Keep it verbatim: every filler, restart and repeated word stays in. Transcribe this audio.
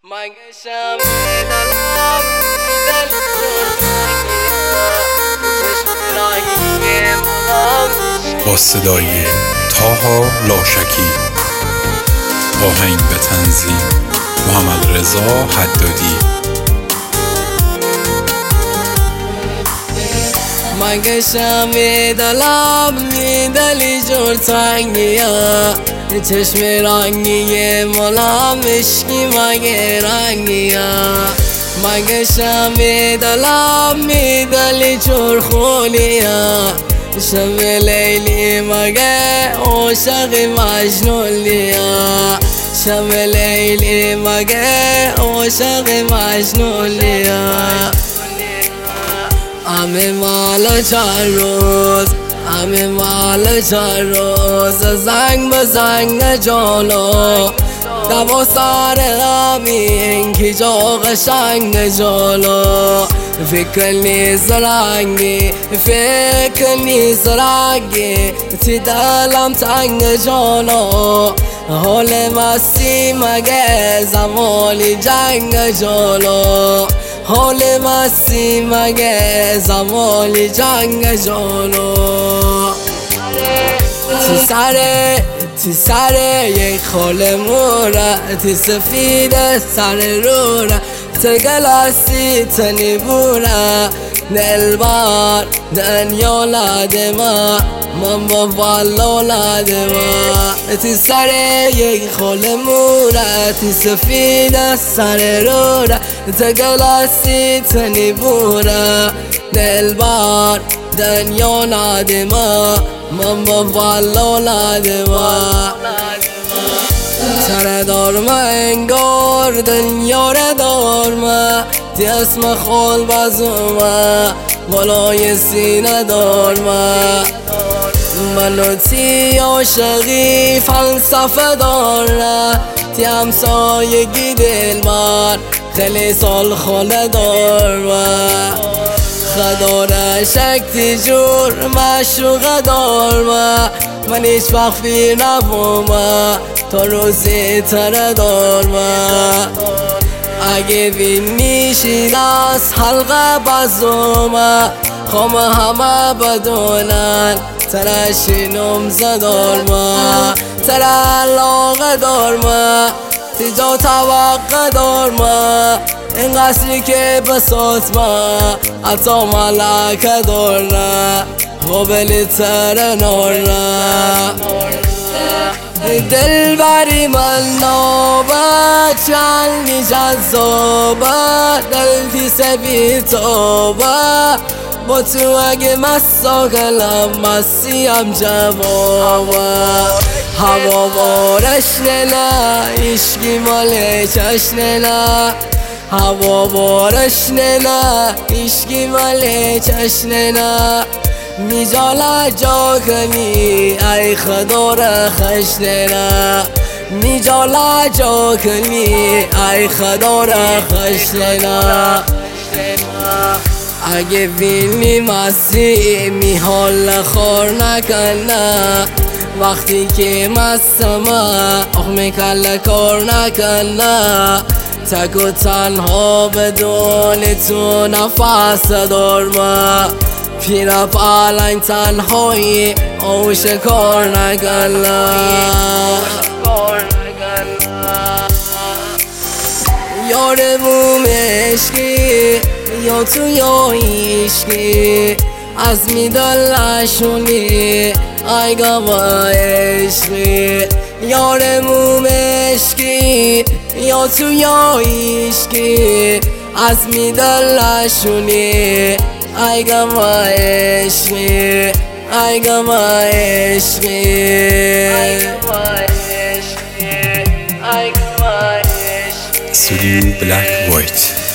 مگه شب دلم دل با صدای طاها لاشکی، آهنگ به تنظیم محمد رضا حدادی. مگه شب دلم دلی جور تنگیه، چشم رنگی ملام عشقی مگه رنگیه. مگه شب دلم دلی جور خولیه، شب لیلی مگه عاشق مجنونیه. شب لیلی مگه عاشق مجنونیه. همه مال چند روز، همه مال چند روز، زنگ به زنگ جلو دوا سر همین کی جا قشنگ جلو. فکر نیست رنگی، فکر نیست رنگی، تی دلم تنگ جلو. حال مستی مگه زمانی جنگ جلو. حال مستی مگه زمانی جنگ جلو. تی سره تی سره یک خال موره، تی سفید سر روره، تی گلاسی تنی بوره. دلبر دنیا لادما من با والو لادما. تی سره یک خال موره، تی سفید سر روره، تی گلاسی تنی بوره. دلبر دنیا لادما من با والو لادما. سر دارم انگار دنیا را دارم، تی اسم خال بازومه بالای سینه دارم. منو تی عاشقی فلسفه داره، تی همسایگی دل من خیلی سال خاله دارم. خداره شکتی جور مشروقه دارم، من هیچ وقت فیر نبومه تا روزی تره دارم. اگه بینی شیراز حلقه بازومه، خوام همه بدونن ترشی نمزه دارم. تره علاقه دارم، تیجا توقع دارم، این قصری که بسات ما حتی ملکه دارم. قابلی تره نارم دل بری من نابه، چندی جذابه دل تی سبی توبه. با تو اگه مساقلم مسیم جوابه. هوا بارش نه عشقی مال چشن نه، هوا بارش نه عشقی مال چشن نه. میجالا جا کنی ای خدا را خشن نه، میجالا جا کنی ای خدا را خشن نه. اگه بینی مستی می حال خور نکنه، وقتی که مستمه آخ می کل کار نکنه. تک و تنها بدون تو نفس دارم، پیرا پالنگ تنهایی آوش کار نکنه. یار بوم عشقی یا تو یا عشقی، از میدلشونی ای گوا عشقی. یار بوم عشقی یا تو یا عشقی، از میدلشونی ای گوا عشقی. ای گوا عشقی. استودیو بلک وایت.